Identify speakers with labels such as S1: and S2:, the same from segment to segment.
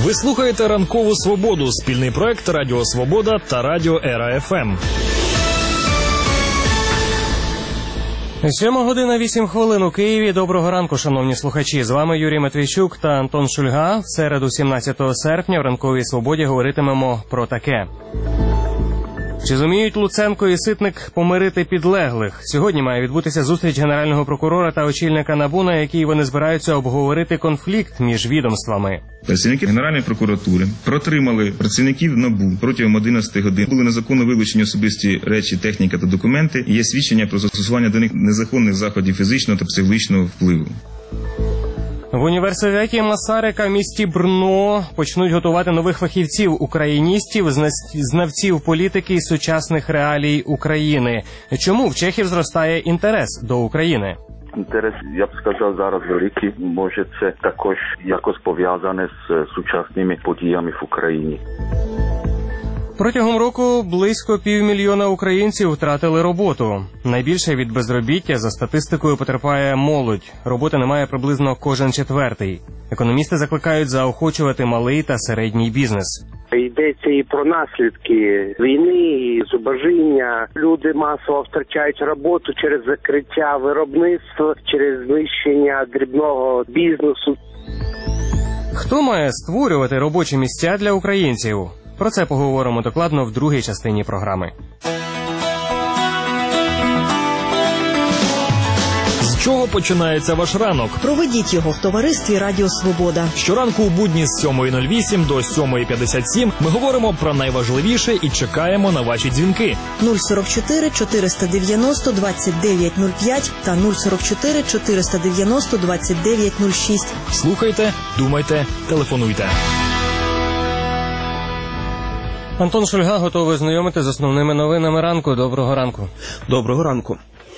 S1: Ви слухаєте «Ранкову свободу» – спільний проект Радіо Свобода та Радіо Ера ФМ.
S2: 7:08 у Києві. Доброго ранку, шановні слухачі. З вами Юрій Матвійчук та Антон Шульга. В середу, 17 серпня, в «Ранковій свободі» говоритимемо про таке. Чи зуміють Луценко і Ситник помирити підлеглих? Сьогодні має відбутися зустріч Генерального прокурора та очільника НАБУ, на якій вони збираються обговорити конфлікт між відомствами.
S3: Працівники Генеральної прокуратури протримали працівників НАБУ протягом 11 годин. Були незаконно вилучені особисті речі, техніка та документи. Є свідчення про застосування до них незаконних заходів фізичного та психологічного впливу.
S2: В університеті Масарика в місті Брно почнуть готувати нових фахівців-україністів, знавців політики і сучасних реалій України. Чому в чехів зростає інтерес до України?
S4: Інтерес, я б сказав, зараз великий. Може, це також якось пов'язане з сучасними подіями в Україні.
S2: Протягом року близько 500 000 українців втратили роботу. Найбільше від безробіття, за статистикою, потерпає молодь. Роботи немає приблизно кожен четвертий. Економісти закликають заохочувати малий та середній бізнес.
S5: Йдеться і про наслідки війни, і зубожіння. Люди масово втрачають роботу через закриття виробництва, через знищення дрібного бізнесу.
S2: Хто має створювати робочі місця для українців? Про це поговоримо докладно в другій частині програми.
S1: З чого починається ваш ранок?
S6: Проведіть його в товаристві Радіо Свобода.
S1: Щоранку у будні з 7:08 до 7:57 ми говоримо про найважливіше і чекаємо на ваші дзвінки.
S6: 044 490 2905 та 044 490 2906.
S1: Слухайте, думайте, телефонуйте.
S2: Антон Шульга готовий знайомити з основними новинами ранку. Доброго ранку.
S7: Доброго ранку.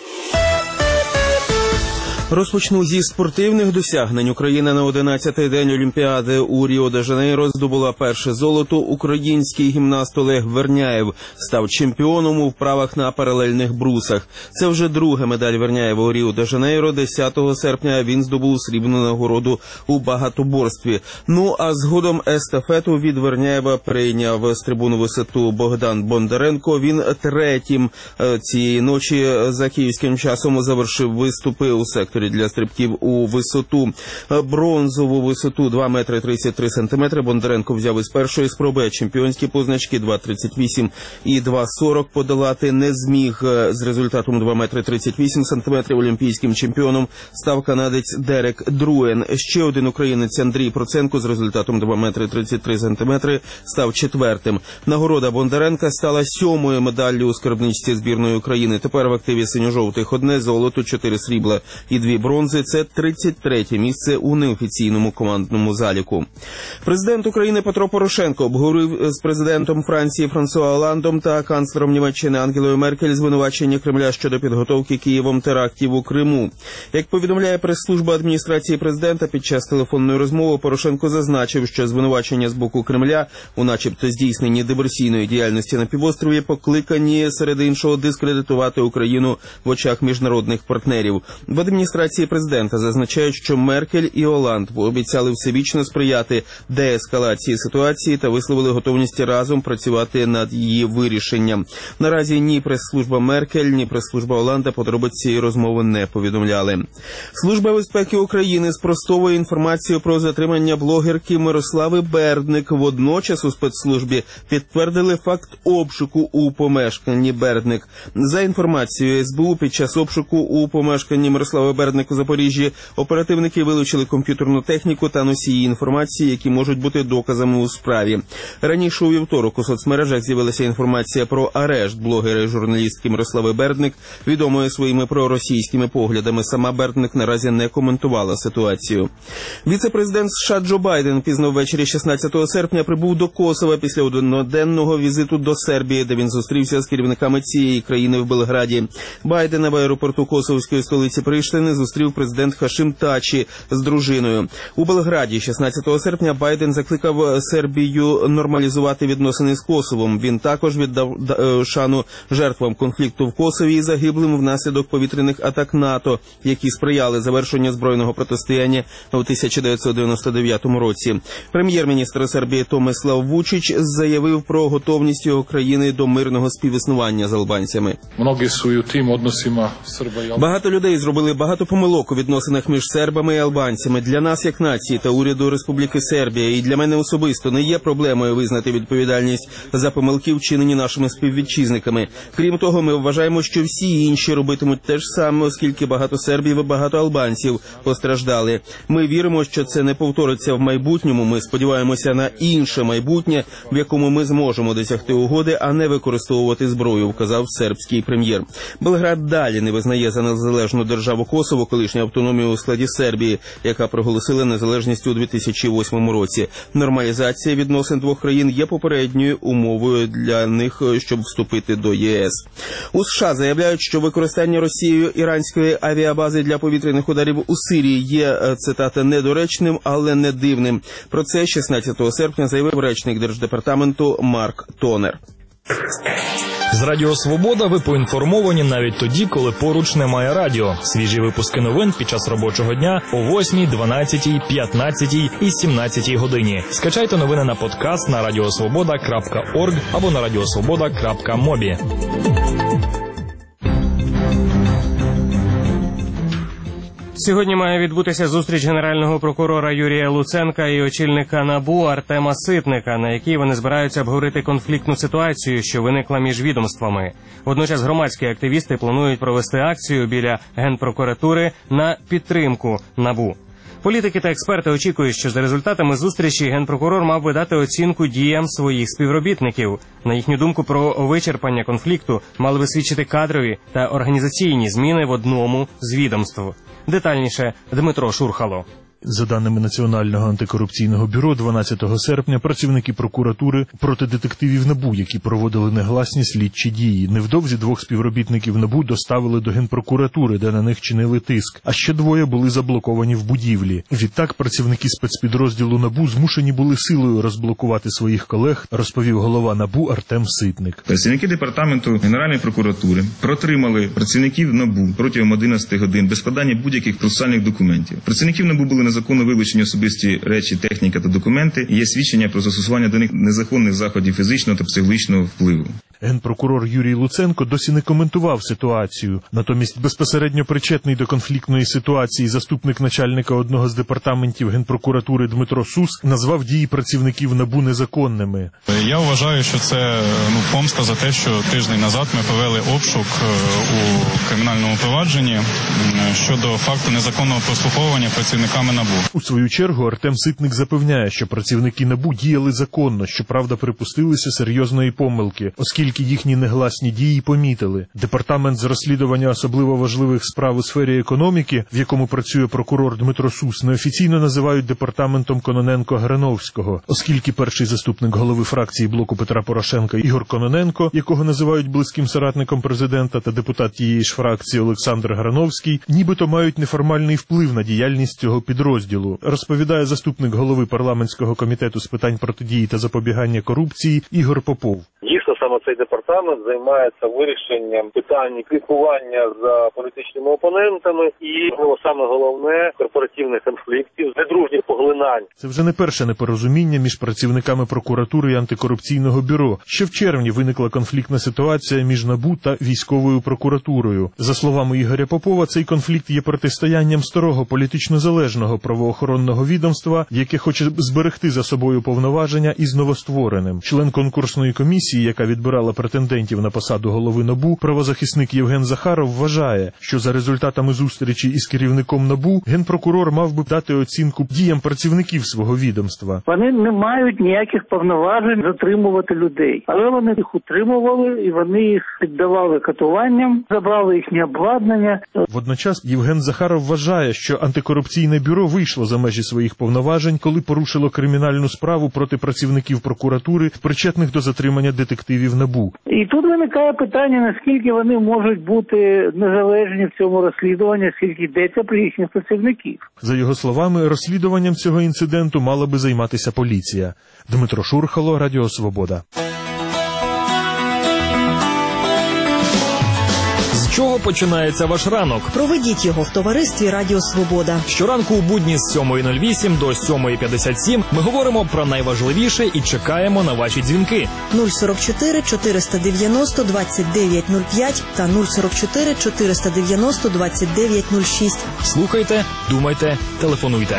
S7: Розпочну зі спортивних досягнень. Україна на 11-й день Олімпіади у Ріо-де-Жанейро здобула перше золото. Український гімнаст Олег Верняєв став чемпіоном у вправах на паралельних брусах. Це вже друга медаль Верняєва у Ріо-де-Жанейро. 10 серпня він здобув срібну нагороду у багатоборстві. Ну а згодом естафету від Верняєва прийняв з трибуну висоту Богдан Бондаренко. Він третім цієї ночі за київським часом завершив виступи у секторі для стрибків у висоту. Бронзову висоту 2 метри 33 сантиметри Бондаренко взяв із першої спроби, а чемпіонські позначки 2,38 і 2,40 подолати не зміг. З результатом 2 метри 38 сантиметрів олімпійським чемпіоном став канадець Дерек Друен. Ще один українець Андрій Проценко з результатом 2 метри 33 сантиметри став четвертим. Нагорода Бондаренка стала 7-ю медаллю у скарбничці збірної України. Тепер в активі синьо-жовтих 1 золото, 4 срібла і 2 бронзи. Це 33-те місце у неофіційному командному заліку. Президент України Петро Порошенко обговорив з президентом Франції Франсуа Оландом та канцлером Німеччини Ангелою Меркель звинувачення Кремля щодо підготовки Києвом терактів у Криму. Як повідомляє прес-служба адміністрації президента, під час телефонної розмови Порошенко зазначив, що звинувачення з боку Кремля у начебто здійсненні диверсійної діяльності на півострові покликані, серед іншого, дискредитувати Україну в очах міжнародних партнерів. В адміністрації президента зазначають, що Меркель і Оланд пообіцяли всебічно сприяти деескалації ситуації та висловили готовність разом працювати над її вирішенням. Наразі ні прес-служба Меркель, ні прес-служба Оланда подробиць цієї розмови не повідомляли. Служба безпеки України спростовує інформацію про затримання блогерки Мирослави Бердник. Водночас у спецслужбі підтвердили факт обшуку у помешканні Бердник. За інформацією СБУ, під час обшуку у помешканні Мирослави Бердник у Запоріжжі оперативники вилучили комп'ютерну техніку та носії інформації, які можуть бути доказами у справі. Раніше у вівторок у соцмережах з'явилася інформація про арешт блогера і журналістки Мирослави Бердник, відомої своїми проросійськими поглядами. Сама Бердник наразі не коментувала ситуацію. Віце-президент США Джо Байден пізно ввечері 16 серпня прибув до Косова після одноденного візиту до Сербії, де він зустрівся з керівниками цієї країни в Белграді. Байдена в аеропорту косовської столиці Приштини зустрів президент Хашим Тачі з дружиною. У Белграді 16 серпня Байден закликав Сербію нормалізувати відносини з Косовом. Він також віддав шану жертвам конфлікту в Косові і загиблим внаслідок повітряних атак НАТО, які сприяли завершенню збройного протистояння у 1999 році. Прем'єр-міністр Сербії Томислав Вучич заявив про готовність його країни до мирного співіснування з албанцями. Багато людей зробили багато помилок у відносинах між сербами і албанцями. Для нас, як нації та уряду Республіки Сербія, і для мене особисто не є проблемою визнати відповідальність за помилки, вчинені нашими співвітчизниками. Крім того, ми вважаємо, що всі інші робитимуть те ж саме, оскільки багато сербів і багато албанців постраждали. Ми віримо, що це не повториться в майбутньому. Ми сподіваємося на інше майбутнє, в якому ми зможемо досягти угоди, а не використовувати зброю, вказав сербський прем'єр. Белград далі не визнає за незалежну державу Косово колишню автономію у складі Сербії, яка проголосила незалежність у 2008 році. Нормалізація відносин двох країн є попередньою умовою для них, щоб вступити до ЄС. У США заявляють, що використання Росією іранської авіабази для повітряних ударів у Сирії є, цитата, недоречним, але не дивним. Про це 16 серпня заявив речник Держдепартаменту Марк Тонер.
S1: З Радіо Свобода ви поінформовані навіть тоді, коли поруч немає радіо. Свіжі випуски новин під час робочого дня о 8, 12, 15 і 17 годині. Скачайте новини на подкаст на radiosvoboda.org або на radiosvoboda.mobi.
S2: Сьогодні має відбутися зустріч генерального прокурора Юрія Луценка і очільника НАБУ Артема Ситника, на якій вони збираються обговорити конфліктну ситуацію, що виникла між відомствами. Водночас громадські активісти планують провести акцію біля Генпрокуратури на підтримку НАБУ. Політики та експерти очікують, що за результатами зустрічі генпрокурор мав би дати оцінку діям своїх співробітників. На їхню думку, про вичерпання конфлікту мали би свідчити кадрові та організаційні зміни в одному з відомств. Детальніше Дмитро Шурхало.
S8: За даними Національного антикорупційного бюро, 12 серпня працівники прокуратури проти детективів НАБУ, які проводили негласні слідчі дії. Невдовзі двох співробітників НАБУ доставили до Генпрокуратури, де на них чинили тиск, а ще двоє були заблоковані в будівлі. Відтак працівники спецпідрозділу НАБУ змушені були силою розблокувати своїх колег, розповів голова НАБУ Артем Ситник.
S3: Працівники департаменту Генеральної прокуратури протримали працівників НАБУ протягом 11 годин без складання будь-яких процесуальних документів. Працівників НАБУ були незаконно вилучені особисті речі, техніка та документи, є свідчення про застосування до них незаконних заходів фізичного та психологічного впливу.
S8: Генпрокурор Юрій Луценко досі не коментував ситуацію. Натомість безпосередньо причетний до конфліктної ситуації заступник начальника одного з департаментів Генпрокуратури Дмитро Сус назвав дії працівників НАБУ незаконними.
S9: Я вважаю, що це помста за те, що тиждень назад ми провели обшук у кримінальному провадженні щодо факту незаконного прослуховування працівниками НАБУ.
S8: У свою чергу Артем Ситник запевняє, що працівники НАБУ діяли законно, щоправда припустилися серйозної помилки, оскільки їхні негласні дії помітили. Департамент з розслідування особливо важливих справ у сфері економіки, в якому працює прокурор Дмитро Сус, неофіційно називають департаментом Кононенко-Грановського, оскільки перший заступник голови фракції блоку Петра Порошенка Ігор Кононенко, якого називають близьким соратником президента, та депутат тієї ж фракції Олександр Грановський, нібито мають неформальний вплив на діяльність цього підрозділу, розповідає заступник голови парламентського комітету з питань протидії та запобігання корупції Ігор Попов.
S10: Саме цей департамент займається вирішенням питань критикування за політичними опонентами і, саме головне, корпоративних конфліктів, недружніх поглинань.
S8: Це вже не перше непорозуміння між працівниками прокуратури і антикорупційного бюро. Ще в червні виникла конфліктна ситуація між НАБУ та військовою прокуратурою. За словами Ігоря Попова, цей конфлікт є протистоянням старого політично залежного правоохоронного відомства, яке хоче зберегти за собою повноваження із новоствореним. Член конкурсної комісії, яка відбирала претендентів на посаду голови НАБУ, правозахисник Євген Захаров вважає, що за результатами зустрічі із керівником НАБУ генпрокурор мав би дати оцінку діям працівників свого відомства.
S11: Вони не мають ніяких повноважень затримувати людей, але вони їх утримували і вони їх піддавали катуванням, забрали їхнє обладнання.
S8: Водночас Євген Захаров вважає, що антикорупційне бюро вийшло за межі своїх повноважень, коли порушило кримінальну справу проти працівників прокуратури, причетних до затримання детективів детективів НАБУ.
S11: І тут виникає питання, наскільки вони можуть бути незалежні в цьому розслідуванні, скільки йдеться про їхніх працівників.
S8: За його словами, розслідуванням цього інциденту мала би займатися поліція. Дмитро Шурхало, Радіо Свобода.
S1: З чого починається ваш ранок?
S6: Проведіть його в товаристві Радіо Свобода.
S1: Щоранку у будні з 7:08 до 7:57 ми говоримо про найважливіше і чекаємо на ваші дзвінки.
S6: 044 490 2905 та 044 490 2906.
S1: Слухайте, думайте, телефонуйте.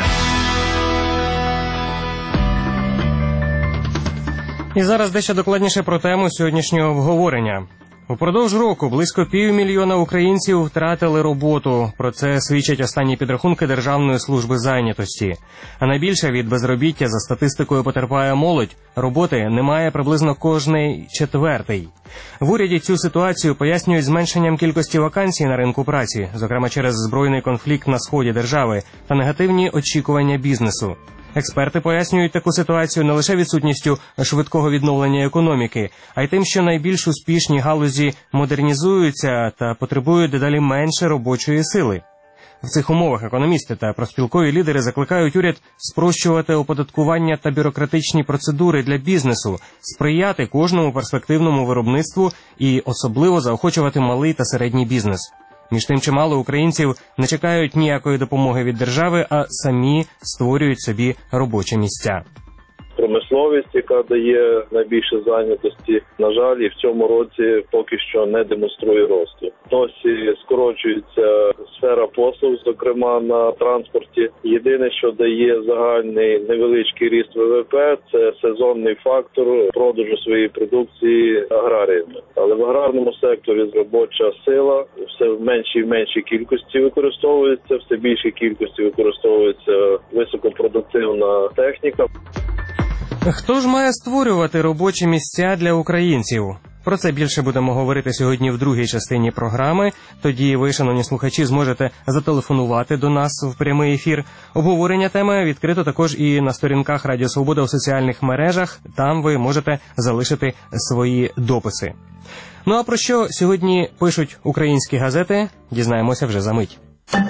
S2: І зараз дещо докладніше про тему сьогоднішнього обговорення. Упродовж року близько 500 000 українців втратили роботу. Про це свідчать останні підрахунки Державної служби зайнятості. А найбільше від безробіття за статистикою потерпає молодь. Роботи немає приблизно кожний четвертий. В уряді цю ситуацію пояснюють зменшенням кількості вакансій на ринку праці, зокрема через збройний конфлікт на сході держави та негативні очікування бізнесу. Експерти пояснюють таку ситуацію не лише відсутністю швидкого відновлення економіки, а й тим, що найбільш успішні галузі модернізуються та потребують дедалі менше робочої сили. В цих умовах економісти та профспілкові лідери закликають уряд спрощувати оподаткування та бюрократичні процедури для бізнесу, сприяти кожному перспективному виробництву і особливо заохочувати малий та середній бізнес. Між тим, чимало українців не чекають ніякої допомоги від держави, а самі створюють собі робочі місця.
S10: Промисловість, яка дає найбільше зайнятості, на жаль, і в цьому році поки що не демонструє росту. Досі скорочується сфера послуг, зокрема на транспорті. Єдине, що дає загальний невеличкий ріст ВВП, це сезонний фактор продажу своєї продукції аграріями. Але в аграрному секторі робоча сила все в меншій і меншій кількості використовується, все більшій кількості використовується високопродуктивна техніка.
S2: Хто ж має створювати робочі місця для українців? Про це більше будемо говорити сьогодні в другій частині програми. Тоді ви, шановні слухачі, зможете зателефонувати до нас в прямий ефір. Обговорення теми відкрито також і на сторінках Радіо Свобода у соціальних мережах. Там ви можете залишити свої дописи. Ну а про що сьогодні пишуть українські газети, дізнаємося вже за мить.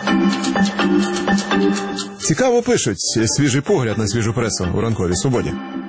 S12: Цікаво пишуть. Свіжий погляд на свіжу пресу у ранковій свободі.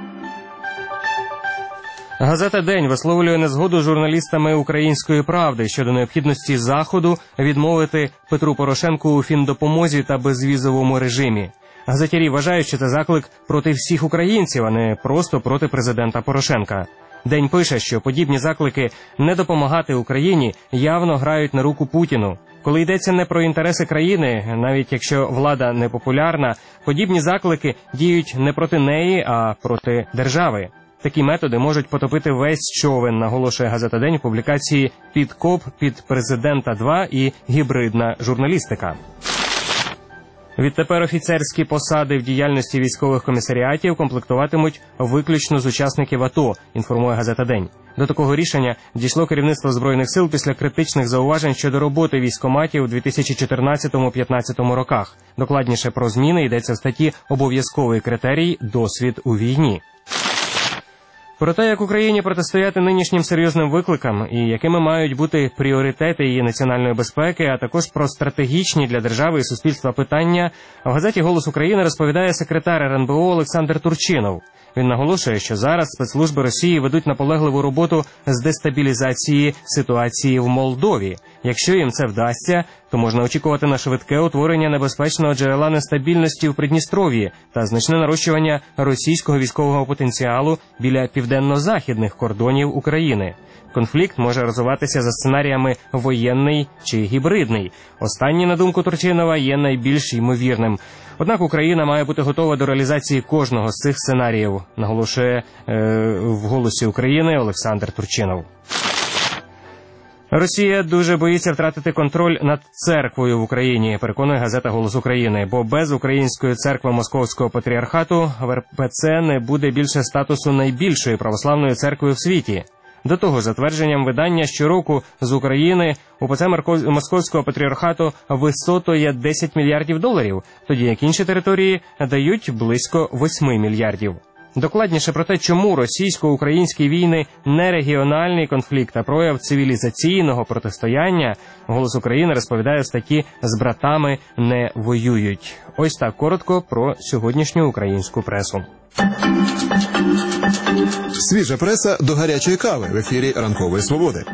S2: Газета «День» висловлює незгоду з журналістами «Української правди» щодо необхідності Заходу відмовити Петру Порошенку у фіндопомозі та безвізовому режимі. Газетярі вважають, що це заклик проти всіх українців, а не просто проти президента Порошенка. «День» пише, що подібні заклики не допомагати Україні явно грають на руку Путіну. Коли йдеться не про інтереси країни, навіть якщо влада непопулярна, подібні заклики діють не проти неї, а проти держави. Такі методи можуть потопити весь човен, наголошує газета «День» у публікації «Підкоп під президента 2» і «Гібридна журналістика». Відтепер офіцерські посади в діяльності військових комісаріатів комплектуватимуть виключно з учасників АТО, інформує газета «День». До такого рішення дійшло керівництво Збройних сил після критичних зауважень щодо роботи військкоматів у 2014-2015 роках. Докладніше про зміни йдеться в статті «Обов'язковий критерій – досвід у війні». Про те, як Україні протистояти нинішнім серйозним викликам і якими мають бути пріоритети її національної безпеки, а також про стратегічні для держави і суспільства питання, в газеті «Голос України» розповідає секретар РНБО Олександр Турчинов. Він наголошує, що зараз спецслужби Росії ведуть наполегливу роботу з дестабілізації ситуації в Молдові. Якщо їм це вдасться, то можна очікувати на швидке утворення небезпечного джерела нестабільності в Придністров'ї та значне нарощування російського військового потенціалу біля південно-західних кордонів України. Конфлікт може розвиватися за сценаріями воєнний чи гібридний. Останній, на думку Турчинова, є найбільш ймовірним. Однак Україна має бути готова до реалізації кожного з цих сценаріїв, наголошує в «Голосі України» Олександр Турчинов. Росія дуже боїться втратити контроль над церквою в Україні, переконує газета «Голос України», бо без Української церкви Московського патріархату в РПЦ не буде більше статусу найбільшої православної церкви в світі. До того, за твердженням видання, щороку з України УПЦ Московського патріархату висотує 10 мільярдів доларів, тоді як інші території дають близько 8 мільярдів. Докладніше про те, чому російсько-українські війни не регіональний конфлікт, а прояв цивілізаційного протистояння, «Голос України» розповідає в статті «З братами не воюють». Ось так коротко про сьогоднішню українську пресу.
S12: Свіжа преса до гарячої кави в ефірі «Ранкової свободи».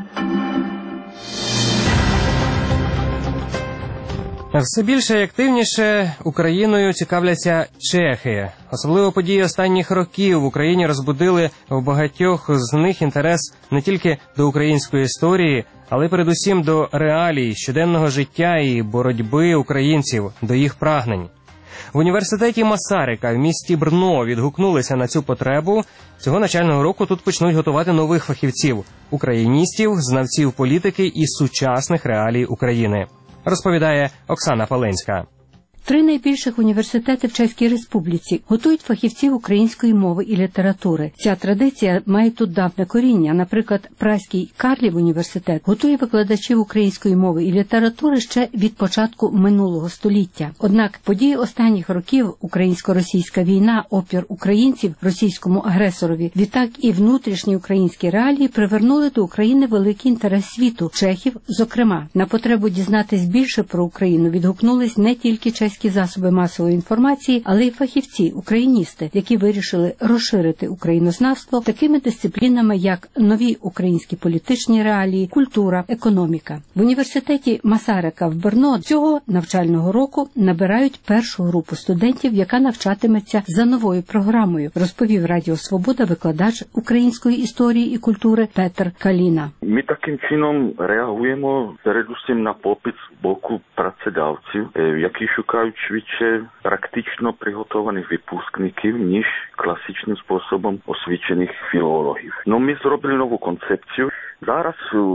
S2: Все більше і активніше Україною цікавляться чехи. Особливо події останніх років в Україні розбудили в багатьох з них інтерес не тільки до української історії, але й передусім до реалій щоденного життя і боротьби українців, до їх прагнень. В університеті Масарика в місті Брно відгукнулися на цю потребу. Цього навчального року тут почнуть готувати нових фахівців – україністів, знавців політики і сучасних реалій України. Розповідає Оксана Паленська.
S13: 3 найбільших університети в Чеській Республіці готують фахівців української мови і літератури. Ця традиція має тут давне коріння. Наприклад, Празький Карлів університет готує викладачів української мови і літератури ще від початку минулого століття. Однак події останніх років, українсько-російська війна, опір українців російському агресорові, відтак і внутрішні українські реалії привернули до України великий інтерес світу, чехів зокрема. На потребу дізнатись більше про Україну відгукнулись не тільки чеські засоби масової інформації, але й фахівці, україністи, які вирішили розширити українознавство такими дисциплінами, як нові українські політичні реалії, культура, економіка. В університеті Масарика в Брно цього навчального року набирають першу групу студентів, яка навчатиметься за новою програмою, розповів Радіо Свобода викладач української історії і культури Петр Каліна.
S4: Ми таким чином реагуємо передусім на попит з боку працедавців, які шукають швидше практично приготованих випускників, ніж класичним способом освічених філологів. Ну, ми зробили нову концепцію. Зараз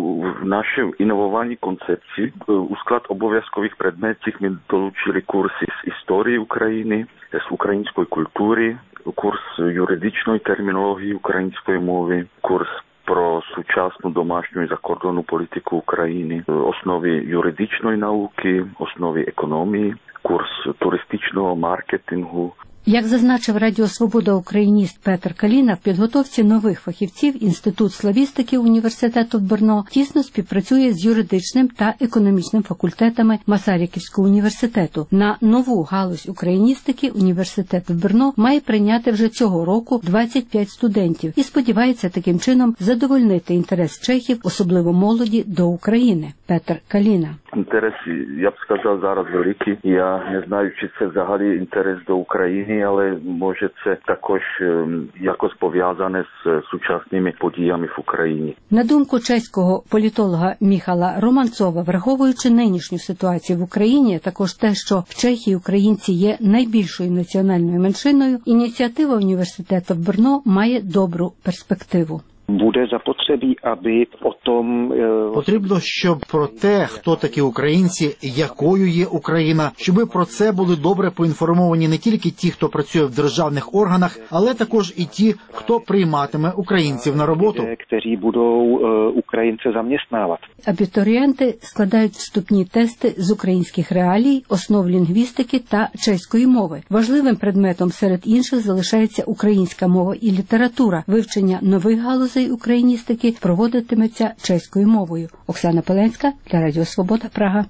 S4: в нашій інновованій концепції у склад обов'язкових предметів ми долучили курси з історії України, з української культури, курс юридичної термінології української мови, курс про сучасну домашню і закордонну політику України, основи юридичної науки, основи економії, курс туристичного маркетингу.
S13: Як зазначив Радіо Свобода україніст Петр Каліна, в підготовці нових фахівців Інститут славістики університету в Брно тісно співпрацює з юридичним та економічним факультетами Масариківського університету. На нову галузь україністики університет в Брно має прийняти вже цього року 25 студентів і сподівається таким чином задовольнити інтерес чехів, особливо молоді, до України. Петр Каліна.
S4: Інтерес, я б сказав, зараз великий. Я не знаю, чи це взагалі інтерес до України, але може це також якось пов'язане з сучасними подіями в Україні.
S13: На думку чеського політолога Міхала Романцова, враховуючи нинішню ситуацію в Україні, також те, що в Чехії українці є найбільшою національною меншиною, ініціатива університету в Брно має добру перспективу.
S14: Буде запотребі, аби потім...
S15: Потрібно, щоб про те, хто такі українці, якою є Україна, щоб про це були добре поінформовані не тільки ті, хто працює в державних органах, але також і ті, хто прийматиме українців на роботу.
S14: Які будуть українці заміснувати.
S13: Абітурієнти складають вступні тести з українських реалій, основ лінгвістики та чеської мови. Важливим предметом серед інших залишається українська мова і література. Вивчення нових галузей україністики проводитиметься чеською мовою. Оксана Паленська для Радіо Свобода, Прага.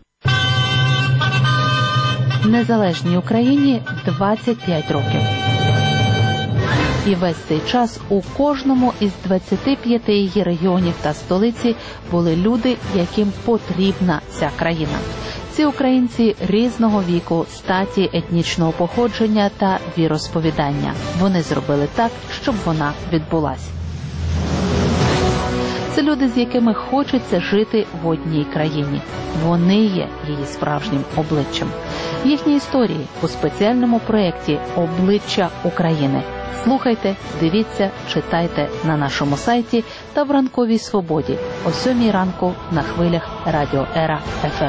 S16: Незалежній Україні 25 років. І весь цей час у кожному із 25 її регіонів та столиці були люди, яким потрібна ця країна. Ці українці різного віку, статі, етнічного походження та віросповідання. Вони зробили так, щоб вона відбулась. Це люди, з якими хочеться жити в одній країні. Вони є її справжнім обличчям. Їхні історії у спеціальному проєкті «Обличчя України». Слухайте, дивіться, читайте на нашому сайті та в «Ранковій свободі» о 7 ранку на хвилях Радіо Ера ФМ.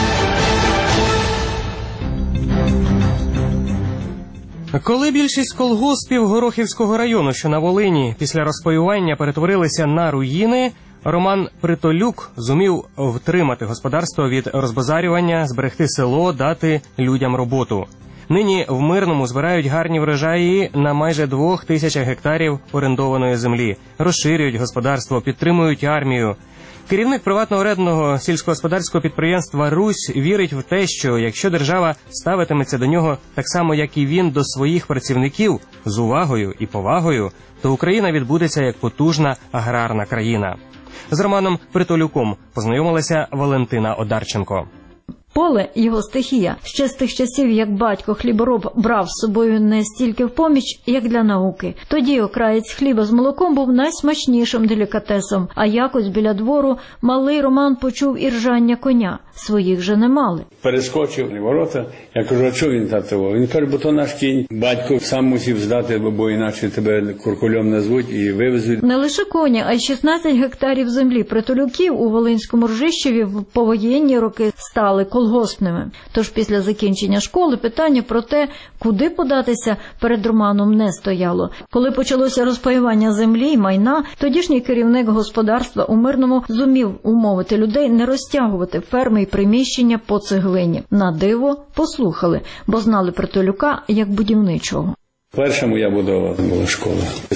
S2: Коли більшість колгоспів Горохівського району, що на Волині, після розпаювання перетворилися на руїни, Роман Притолюк зумів втримати господарство від розбазарювання, зберегти село, дати людям роботу. Нині в Мирному збирають гарні врожаї на майже 2000 гектарів орендованої землі, розширюють господарство, підтримують армію. Керівник приватно-орендного сільськогосподарського підприємства «Русь» вірить в те, що якщо держава ставитиметься до нього так само, як і він до своїх працівників, з увагою і повагою, то Україна відбудеться як потужна аграрна країна. З Романом Притулюком познайомилася Валентина Одарченко.
S17: Поле – його стихія. Ще з тих часів, як батько-хлібороб брав з собою не стільки в поміч, як для науки. Тоді окраєць хліба з молоком був найсмачнішим делікатесом, а якось біля двору малий Роман почув і ржання коня. Своїх же не мали.
S18: Перескочив в ворота, я кажу, а чого він татово? Він каже, бо то наш кінь. Батько сам мусив здати, бо іначе тебе куркульом назвуть і вивезуть.
S17: Не лише коні, а й 16 гектарів землі Притулюків у Волинському Ржищеві в повоєнні роки стали колгоспними. Тож після закінчення школи питання про те, куди податися, перед Романом не стояло. Коли почалося розпаювання землі й майна, тодішній керівник господарства у Мирному зумів умовити людей не розтягувати ферми й приміщення по цеглині. На диво послухали, бо знали Притулюка як будівничого.
S18: Перша моя будова була школа.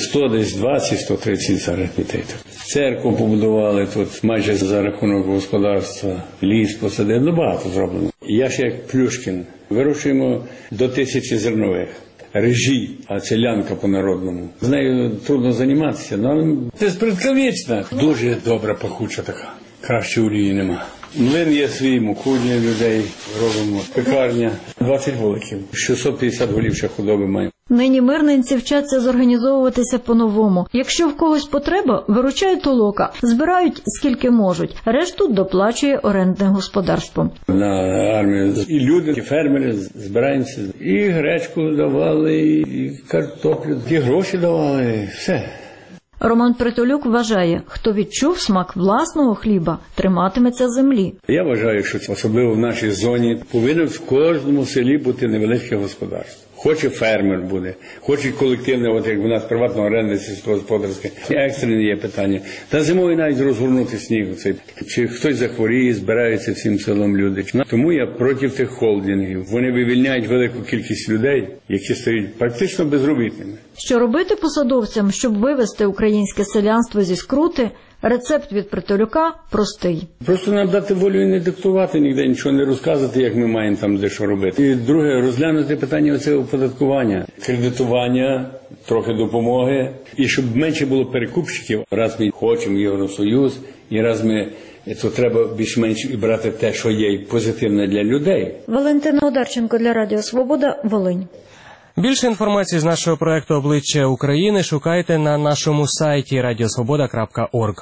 S18: 120-130 зараз дітей. Церкву побудували тут майже за рахунок господарства. Ліс посадили, багато зроблено. Я ж як Плюшкін. Вирощуємо до 1000 зернових. Режі, а це лянка по-народному. З нею трудно займатися, але це спритковічна. Дуже добра пахуча така. Краще олії нема. Млин є свій, муку для людей робимо. Пекарня, 20 вуликів, 650 голів ще худоби маємо.
S17: Нині мирненці вчаться зорганізовуватися по-новому. Якщо в когось потреба, виручають толока, збирають скільки можуть. Решту доплачує орендне господарство.
S18: На армію і люди, і фермери збираємося. І гречку давали, і картоплю, і гроші давали, все.
S17: Роман Притулюк вважає, хто відчув смак власного хліба, триматиметься землі.
S18: Я вважаю, що особливо в нашій зоні повинно в кожному селі бути невеличке господарство. Хоче фермер буде, хоче колективне, от як у нас приватно оренда сільськогосподарське. Екстрене є питання. Та зимою навіть розгорнути сніг. Чи хтось захворіє, збираються всім селом люди. Тому я проти тих холдингів. Вони вивільняють велику кількість людей, які стають практично безробітними.
S17: Що робити посадовцям, щоб вивести українське селянство зі скрути? Рецепт від Притулюка простий.
S18: Просто нам дати волю і не диктувати, ніде нічого не розказувати, як ми маємо там де що робити. І друге, розглянути питання оцього оподаткування, кредитування, трохи допомоги. І щоб менше було перекупщиків. Раз ми хочемо Євросоюз, і раз ми, то треба більш-менш і брати те, що є позитивне для людей.
S17: Валентина Одарченко для Радіо Свобода, Волинь.
S2: Більше інформації з нашого проекту «Обличчя України» шукайте на нашому сайті radiosvoboda.org.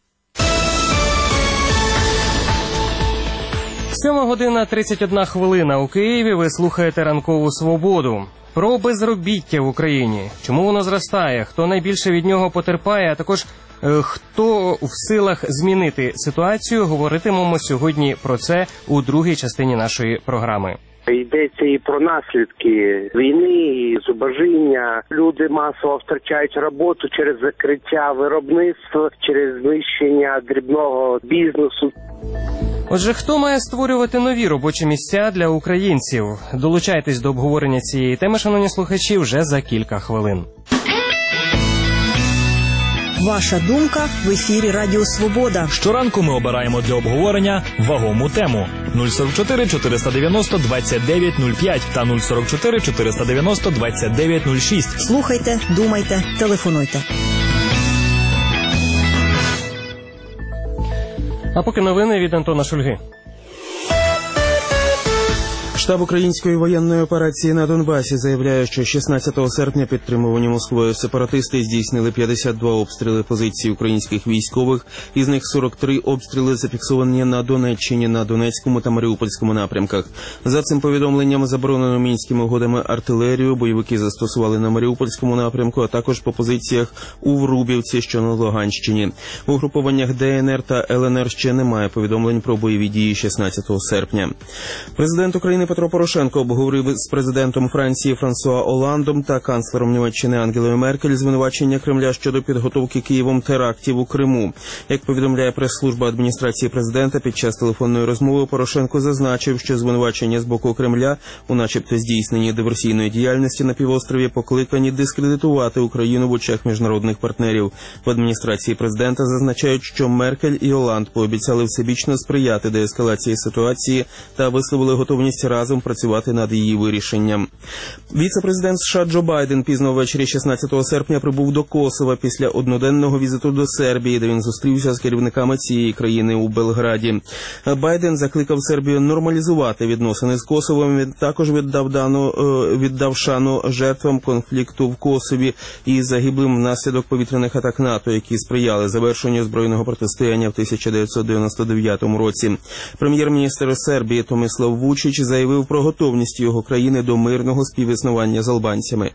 S2: 7:31 у Києві. Ви слухаєте «Ранкову свободу». Про безробіття в Україні. Чому воно зростає? Хто найбільше від нього потерпає? А також хто в силах змінити ситуацію? Говоритимемо сьогодні про це у другій частині нашої програми.
S5: Йдеться і про наслідки війни, і зубожіння. Люди масово втрачають роботу через закриття виробництва, через знищення дрібного бізнесу.
S2: Отже, хто має створювати нові робочі місця для українців? Долучайтесь до обговорення цієї теми, шановні слухачі, вже за кілька хвилин.
S6: Ваша думка в ефірі Радіо Свобода.
S1: Щоранку ми обираємо для обговорення вагому тему. 044 490 29 05 та 044 490 29 06.
S6: Слухайте, думайте, телефонуйте.
S2: А поки новини від Антона Шульги.
S7: Штаб української воєнної операції на Донбасі заявляє, що 16 серпня підтримувані Москвою сепаратисти здійснили 52 обстріли позицій українських військових, із них 43 обстріли зафіксовані на Донеччині, на Донецькому та Маріупольському напрямках. За цим повідомленням заборонено мінськими угодами артилерію, бойовики застосували на Маріупольському напрямку, а також по позиціях у Врубівці, що на Луганщині. У групованнях ДНР та ЛНР ще немає повідомлень про бойові дії 16 серпня. Президент України Петро Петро Порошенко обговорив з президентом Франції Франсуа Оландом та канцлером Німеччини Ангелою Меркель звинувачення Кремля щодо підготовки Києвом терактів у Криму. Як повідомляє прес-служба адміністрації президента, під час телефонної розмови Порошенко зазначив, що звинувачення з боку Кремля у начебто здійсненні диверсійної діяльності на півострові покликані дискредитувати Україну в очах міжнародних партнерів. В адміністрації президента зазначають, що Меркель і Оланд пообіцяли всебічно сприяти деескалації ситуації та висловили готовність разом працювати над її вирішенням. Віце-президент США Джо Байден пізно ввечері 16 серпня прибув до Косова після одноденного візиту до Сербії, де він зустрівся з керівниками цієї країни у Белграді. Байден закликав Сербію нормалізувати відносини з Косовом. Він також віддав шану жертвам конфлікту в Косові і загиблим внаслідок повітряних атак НАТО, які сприяли завершенню збройного протистояння в 1999 році. Прем'єр-міністр Сербії Томислав Вучич заявив про готовність його країни до мирного співіснування з албанцями.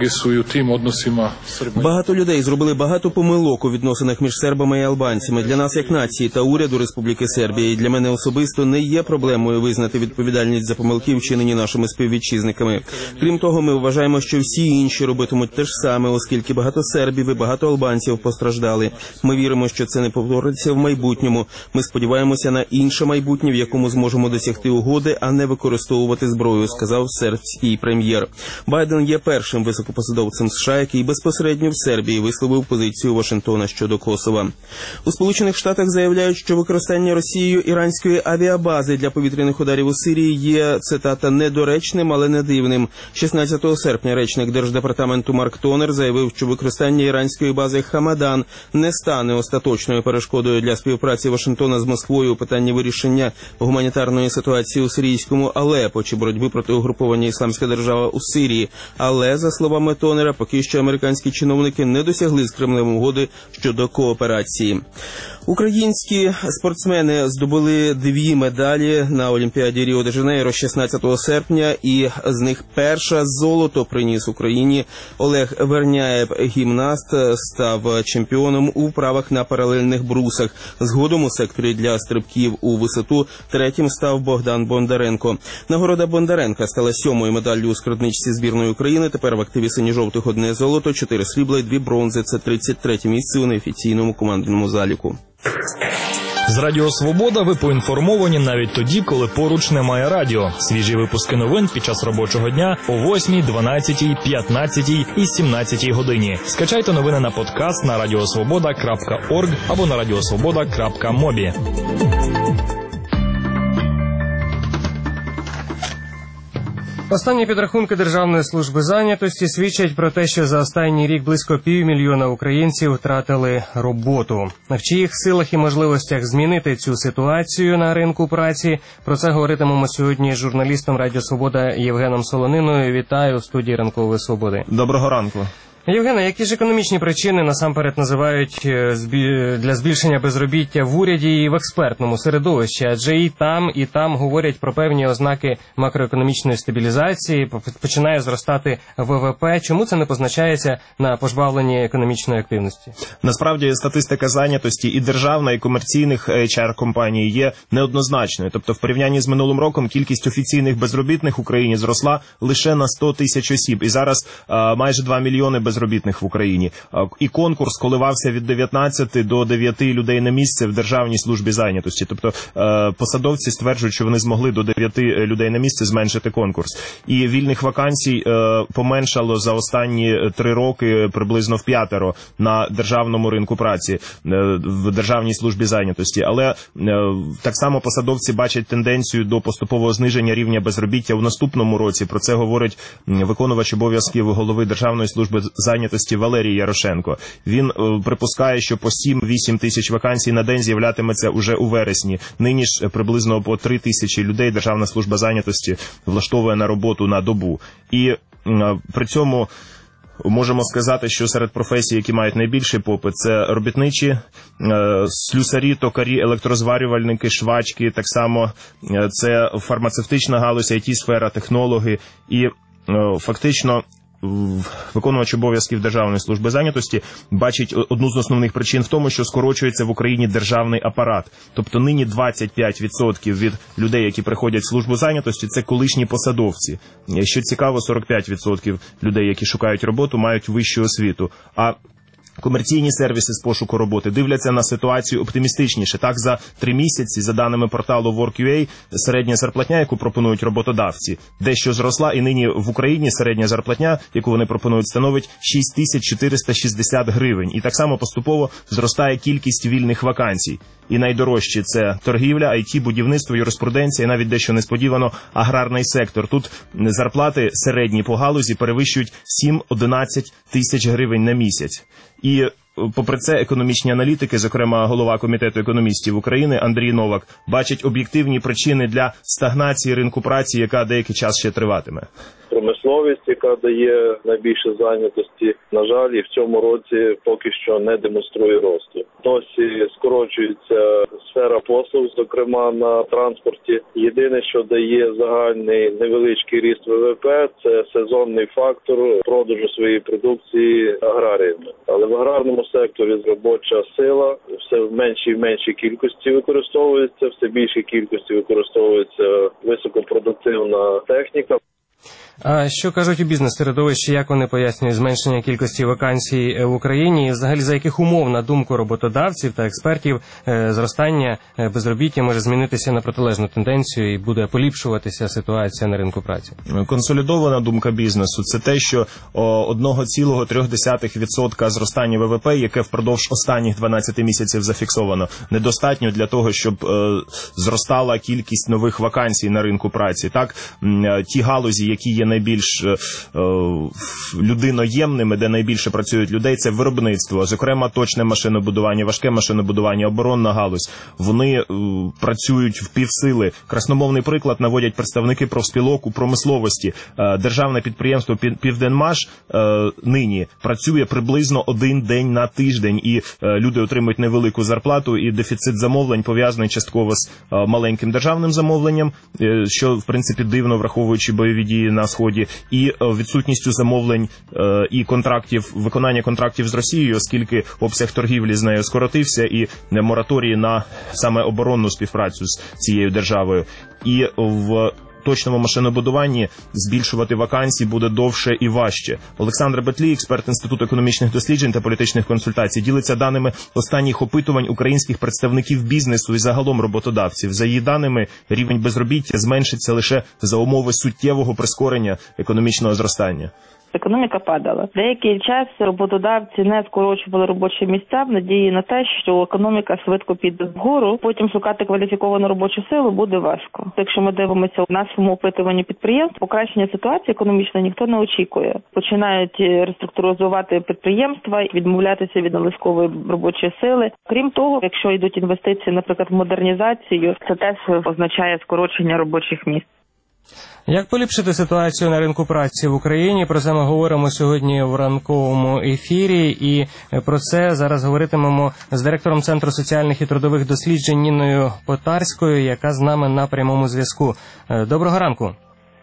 S7: Багато людей зробили багато помилок у відносинах між сербами і албанцями. Для нас, як нації та уряду Республіки Сербія, і для мене особисто не є проблемою визнати відповідальність за помилки, вчинені нашими співвітчизниками. Крім того, ми вважаємо, що всі інші робитимуть те ж саме, оскільки багато сербів і багато албанців постраждали. Ми віримо, що це не повториться в майбутньому. Ми сподіваємося на інше майбутнє, в якому зможемо досягти угоди, а не використовувати зброю, сказав сербський прем'єр. Байден є першим високопосадовцем США, який безпосередньо в Сербії висловив позицію Вашингтона щодо Косова. У Сполучених Штатах заявляють, що використання Росією іранської авіабази для повітряних ударів у Сирії є, цитата, недоречним, але не дивним. 16 серпня речник Держдепартаменту Марк Тонер заявив, що використання іранської бази Хамадан не стане остаточною перешкодою для співпраці Вашингтона з Москвою у питанні вирішення гуманітарної ситуації у сирійському Алепо чи боротьби проти угруповання «Ісламська держава» у Сирії. Але, за словами Тонера, поки що американські чиновники не досягли з Кремлем угоди щодо кооперації. Українські спортсмени здобули 2 медалі на Олімпіаді Ріо-де-Жанейро 16 серпня, і з них перша золото приніс Україні. Олег Верняєв, гімнаст, став чемпіоном у вправах на паралельних брусах. Згодом у секторі для стрибків у висоту третім став Богдан Бондаренко. Нагорода Бондаренка стала 7-ю медаллю у скарбничці збірної України. Тепер в активі синьо-жовтих 1 золото, 4 срібла і 2 бронзи. Це 33-те місце у неофіційному командному заліку.
S1: З Радіо Свобода ви поінформовані навіть тоді, коли поруч немає радіо. Свіжі випуски новин під час робочого дня о 8, 12, 15 і 17 годині. Скачайте новини на подкаст на radiosvoboda.org або на radiosvoboda.mobi.
S2: Останні підрахунки Державної служби зайнятості свідчать про те, що за останній рік близько 500 000 українців втратили роботу. В чиїх силах і можливостях змінити цю ситуацію на ринку праці? Про це говоритимемо сьогодні з журналістом Радіо Свобода Євгеном Солониною. Вітаю у студії Ранкової Свободи.
S19: Доброго ранку.
S2: Євгене, які ж економічні причини насамперед називають для збільшення безробіття в уряді і в експертному середовищі? Адже і там говорять про певні ознаки макроекономічної стабілізації, починає зростати ВВП. Чому це не позначається на пожвавленні економічної активності?
S19: Насправді, статистика зайнятості і державна, і комерційних HR-компаній є неоднозначною. Тобто, в порівнянні з минулим роком кількість офіційних безробітних в Україні зросла лише на 100 000 осіб. І зараз майже 2 мільйони безробітних в Україні. І конкурс коливався від 19 до 9 людей на місце в Державній службі зайнятості. Тобто посадовці стверджують, що вони змогли до 9 людей на місце зменшити конкурс. І вільних вакансій поменшало за останні 3 роки приблизно в 5 на державному ринку праці, в Державній службі зайнятості. Але так само посадовці бачать тенденцію до поступового зниження рівня безробіття у наступному році. Про це говорить виконувач обов'язків голови Державної служби зайнятості Валерій Ярошенко. Він припускає, що по 7-8 тисяч вакансій на день з'являтиметься уже у вересні. Нині ж приблизно по 3 тисячі людей Державна служба зайнятості влаштовує на роботу на добу. І при цьому можемо сказати, що серед професій, які мають найбільший попит, це робітничі, слюсарі, токарі, електрозварювальники, швачки, так само це фармацевтична галузь, IT-сфера, технологи. І фактично виконувач обов'язків Державної служби зайнятості бачить одну з основних причин в тому, що скорочується в Україні державний апарат. Тобто нині 25% від людей, які приходять в службу зайнятості, це колишні посадовці. Що цікаво, 45% людей, які шукають роботу, мають вищу освіту. А комерційні сервіси з пошуку роботи дивляться на ситуацію оптимістичніше. Так, за 3 місяці, за даними порталу Work.ua, середня зарплатня, яку пропонують роботодавці, дещо зросла, і нині в Україні середня зарплатня, яку вони пропонують, становить 6460 гривень. І так само поступово зростає кількість вільних вакансій. І найдорожчі – це торгівля, IT, будівництво, юриспруденція, і навіть дещо несподівано аграрний сектор. Тут зарплати середні по галузі перевищують 7-11 тисяч гривень на місяць. І попри це економічні аналітики, зокрема голова Комітету економістів України Андрій Новак, бачать об'єктивні причини для стагнації ринку праці, яка деякий час ще триватиме.
S10: Промисловість, яка дає найбільше зайнятості, на жаль, і в цьому році поки що не демонструє росту. Досі скорочується сфера послуг, зокрема на транспорті. Єдине, що дає загальний невеличкий ріст ВВП, це сезонний фактор продажу своєї продукції аграріями. Але в аграрному секторі робоча сила все в меншій і меншій кількості використовується, все більшій кількості використовується високопродуктивна техніка.
S2: А що кажуть у бізнес-середовищі, як вони пояснюють зменшення кількості вакансій в Україні? І взагалі, за яких умов, на думку роботодавців та експертів, зростання безробіття може змінитися на протилежну тенденцію і буде поліпшуватися ситуація на ринку праці?
S19: Консолідована думка бізнесу – це те, що 1,3% зростання ВВП, яке впродовж останніх 12 місяців зафіксовано, недостатньо для того, щоб зростала кількість нових вакансій на ринку праці. Так, ті галузі, які є найбільш людиноємними, де найбільше працюють людей, це виробництво, зокрема точне машинобудування, важке машинобудування, оборонна галузь. Вони працюють в півсили. Красномовний приклад наводять представники профспілок у промисловості. Державне підприємство «Південмаш» нині працює приблизно 1 день на тиждень, і люди отримують невелику зарплату, і дефіцит замовлень пов'язаний частково з маленьким державним замовленням, що, в принципі, дивно, враховуючи бойові дії на Сході, і відсутністю замовлень і контрактів, виконання контрактів з Росією, оскільки обсяг торгівлі з нею скоротився, і мораторії на саме оборонну співпрацю з цією державою. І в точному машинобудуванні збільшувати вакансії буде довше і важче. Олександр Бетлій, експерт Інституту економічних досліджень та політичних консультацій, ділиться даними останніх опитувань українських представників бізнесу і загалом роботодавців. За її даними, рівень безробіття зменшиться лише за умови суттєвого прискорення економічного зростання.
S20: Економіка падала. Деякий час роботодавці не скорочували робочі місця в надії на те, що економіка швидко піде вгору, потім шукати кваліфіковану робочу силу буде важко. Якщо ми дивимося у нашому опитуванні підприємств, покращення ситуації економічно ніхто не очікує. Починають реструктуризувати підприємства, відмовлятися від надлишкової робочої сили. Крім того, якщо йдуть інвестиції, наприклад, в модернізацію, це теж означає скорочення робочих місць.
S2: Як поліпшити ситуацію на ринку праці в Україні? Про це ми говоримо сьогодні в ранковому ефірі, і про це зараз говоритимемо з директором Центру соціальних і трудових досліджень Ніною Потарською, яка з нами на прямому зв'язку. Доброго ранку.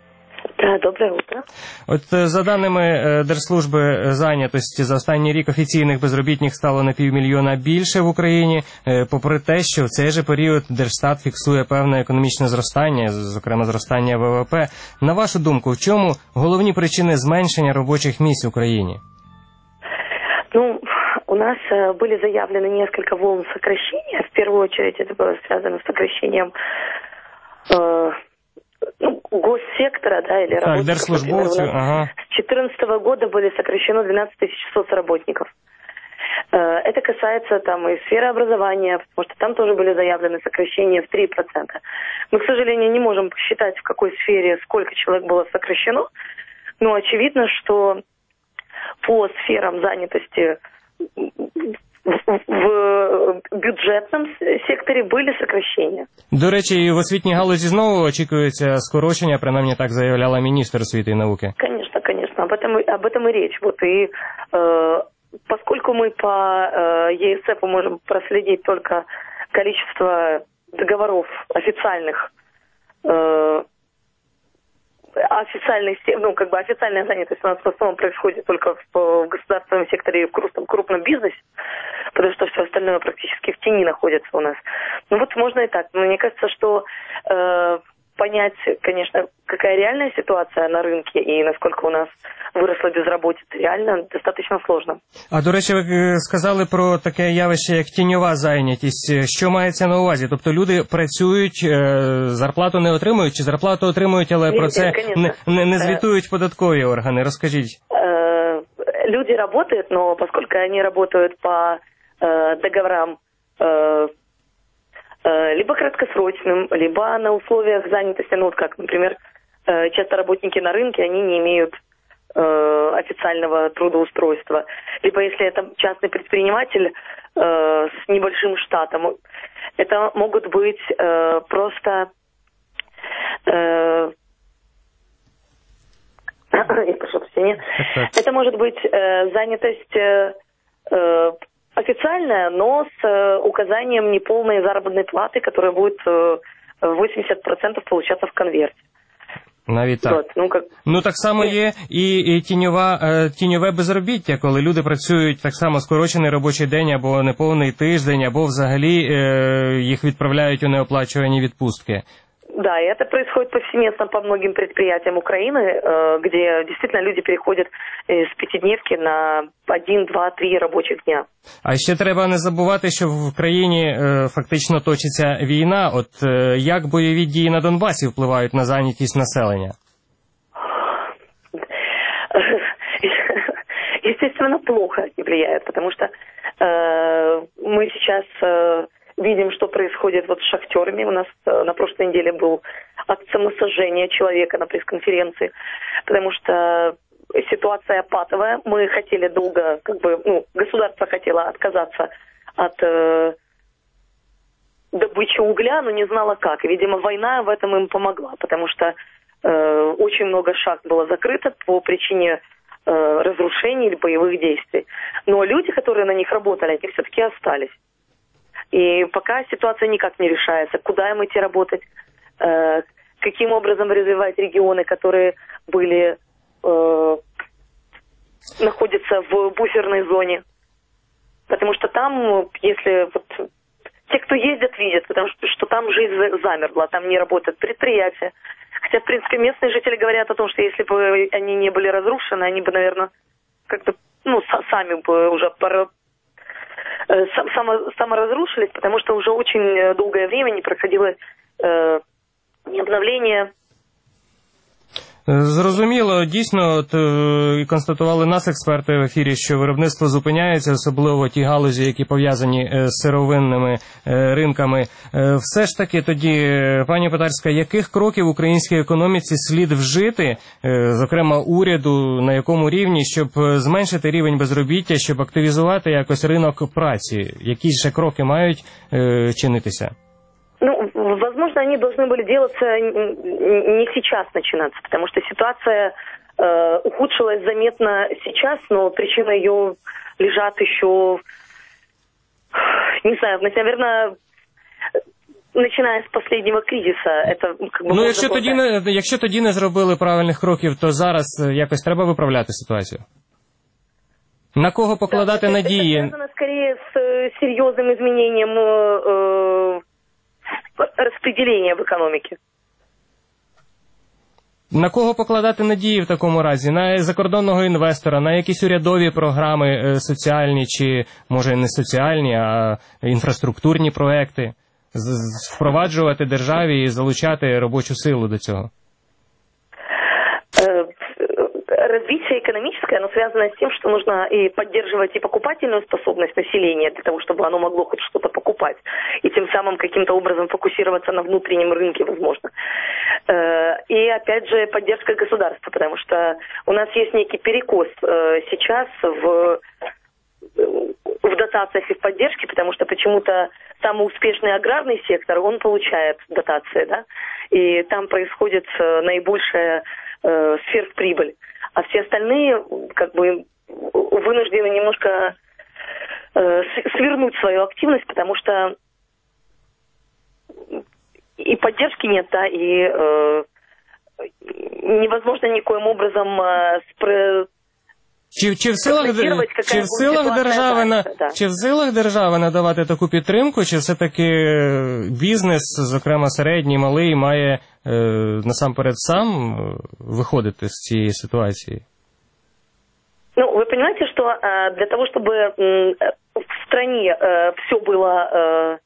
S21: Доброе утро.
S2: От за даними Держслужби зайнятості, за останній рік офіційних безробітних стало на 500 000 більше в Україні, попри те, що в цей же період Держстат фіксує певне економічне зростання, зокрема зростання ВВП. На вашу думку, в чому головні причини зменшення робочих місць в Україні?
S21: У нас были заявлены несколько волн сокращения. В первую очередь это было связано с сокращением госсектора, или работников.
S2: Держслужбовцев, ага.
S21: С 2014 года были сокращено 12 600 работников. Это касается и сферы образования, потому что там тоже были заявлены сокращения в 3%. Мы, к сожалению, не можем посчитать, в какой сфере сколько человек было сокращено, но очевидно, что по сферам занятости в бюджетном секторі були сокращення.
S2: До речі, і в освітній галузі знову очікується скорочення, принаймні так заявляла міністр освіти і науки.
S21: Конечно, об этом и речь. Поскольку мы по ЕСФ можем проследить только количество договоров официальных официальная занятость у нас в основном происходит только в государственном секторе и в крупном бизнесе, потому что все остальное практически в тени находится у нас. Ну вот можно и так. Но мне кажется, что понять, конечно, какая реальная ситуация на рынке и насколько у нас виросла безробітця, реально достатньо сложно.
S2: А, до речі, ви сказали про таке явище, як тіньова зайнятість. Що мається на увазі? Тобто люди працюють, зарплату не отримують, чи зарплату отримують, але про це не звітують податкові органи? Розкажіть.
S21: Люди работают, но поскольку они работают по договорам либо краткосрочным, либо на условиях занятости, ну вот как, например, часто работники на рынке, они не имеют официального трудоустройства. Либо если это частный предприниматель с небольшим штатом, это могут быть просто... Я прошу прощения. Это может быть занятость официальная, но с указанием неполной заработной платы, которая будет 80% получаться в конверте.
S2: Навіть так. Ну так само є і тіньове безробіття, коли люди працюють так само скорочений робочий день або неповний тиждень, або взагалі їх відправляють у неоплачувані відпустки.
S21: Да, и это происходит повсеместно по многим предприятиям Украины, где действительно люди переходят с пятидневки на 1, 2, 3 робочих дня.
S2: А ще треба не забувати, що в країні фактично точиться війна. От як бойові дії на Донбасі впливають на зайнятість населення?
S21: Естественно, плохо влияет, потому что мы сейчас... видим, что происходит вот с шахтерами. У нас на прошлой неделе был акт самосожжения человека на пресс-конференции, потому что ситуация патовая. Мы хотели долго, государство хотело отказаться от добычи угля, но не знало как. И, видимо, война в этом им помогла, потому что очень много шахт было закрыто по причине разрушений или боевых действий. Но люди, которые на них работали, они все-таки остались. И пока ситуация никак не решается, куда им идти работать, каким образом развивать регионы, которые находятся в буферной зоне. Потому что там, если те, кто ездят, видят, потому что там жизнь замерла, там не работают предприятия. Хотя, в принципе, местные жители говорят о том, что если бы они не были разрушены, они бы, наверное, как-то, сами бы уже саморазрушились, потому что уже очень долгое время не проходило ни обновления.
S2: Зрозуміло, дійсно, і констатували нас експерти в ефірі, що виробництво зупиняється, особливо ті галузі, які пов'язані з сировинними ринками. Все ж таки тоді, пані Петарська, яких кроків українській економіці слід вжити, зокрема уряду, на якому рівні, щоб зменшити рівень безробіття, щоб активізувати якось ринок праці? Які ще кроки мають чинитися?
S21: Возможно, они должны были делаться не сейчас начинаться, потому что ситуация ухудшилась заметно сейчас, но причины ее лежат еще, не знаю, наверное, начиная с последнего кризиса. Это
S2: якщо тоді не зробили правильних кроків, то зараз якось треба виправляти ситуацію. На кого покладати надії?
S21: Это связано скорее с серьезным изменением розподілення в економіці.
S2: На кого покладати надії в такому разі? На закордонного інвестора, на якісь урядові програми соціальні чи, може, не соціальні, а інфраструктурні проекти? Впроваджувати державі і залучати робочу силу до цього?
S21: Развитие экономическое, оно связано с тем, что нужно и поддерживать и покупательную способность населения для того, чтобы оно могло хоть что-то покупать, и тем самым каким-то образом фокусироваться на внутреннем рынке, возможно. И, опять же, поддержка государства, потому что у нас есть некий перекос сейчас в дотациях и в поддержке, потому что почему-то самый успешный аграрный сектор, он получает дотации, да, и там происходит наибольшая сверхприбыль. А все остальные вынуждены немножко свернуть свою активность, потому что и поддержки нет, да, и невозможно никоим образом
S2: Чи в силах держави надавати таку підтримку, чи все-таки бізнес, зокрема середній, малий, має насамперед сам виходити з цієї ситуації?
S21: Ну, вы понимаете, что для того, чтобы в стране все было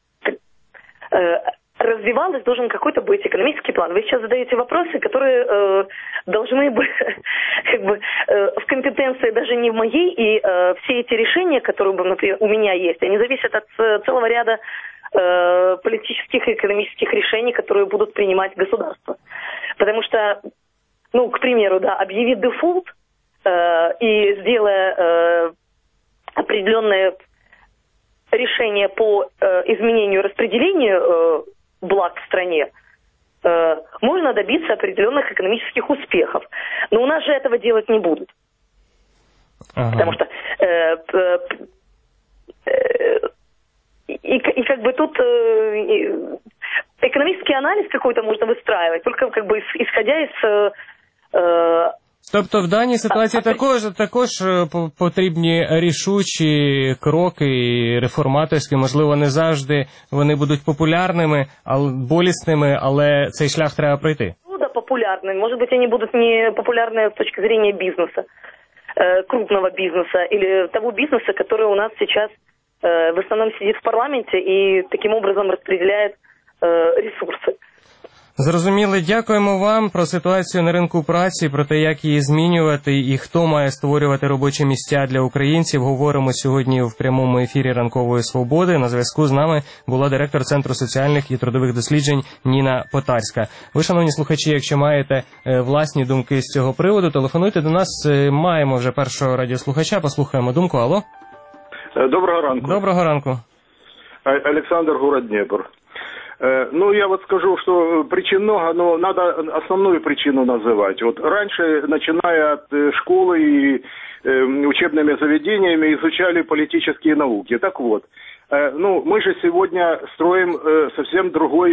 S21: развивалось, должен какой-то быть экономический план. Вы сейчас задаете вопросы, которые должны быть в компетенции даже не в моей, и все эти решения, которые, например, у меня есть, они зависят от целого ряда политических и экономических решений, которые будут принимать государство. Потому что, ну, к примеру, да, объявив дефолт и сделая определенные решения по изменению распределению благ в стране, можно добиться определенных экономических успехов. Но у нас же этого делать не будут. Ага. Потому что и как бы тут экономический анализ какой-то можно выстраивать, только как бы исходя из...
S2: Тобто в даній ситуації також потрібні рішучі кроки і реформаторські, можливо, не завжди вони будуть популярними, болісними, але цей шлях треба пройти.
S21: Ну да, популярными. Может быть, они будут не популярны с точки зрения бизнеса, крупного бизнеса, или того бизнеса, который у нас сейчас в основном сидит в парламенте и таким образом распределяет ресурсы.
S2: Зрозуміло, дякуємо вам. Про ситуацію на ринку праці, про те, як її змінювати і хто має створювати робочі місця для українців, говоримо сьогодні в прямому ефірі «Ранкової свободи». На зв'язку з нами була директор Центру соціальних і трудових досліджень Ніна Потарська. Ви, шановні слухачі, якщо маєте власні думки з цього приводу, телефонуйте до нас. Маємо вже першого радіослухача, послухаємо думку. Алло?
S3: Доброго ранку.
S2: Доброго ранку.
S3: Олександр, город Днепр. Ну, я вот скажу, что причин много, но надо основную причину называть. Вот раньше, начиная от школы и учебными заведениями, изучали политические науки. Так вот, ну, мы же сегодня строим совсем другой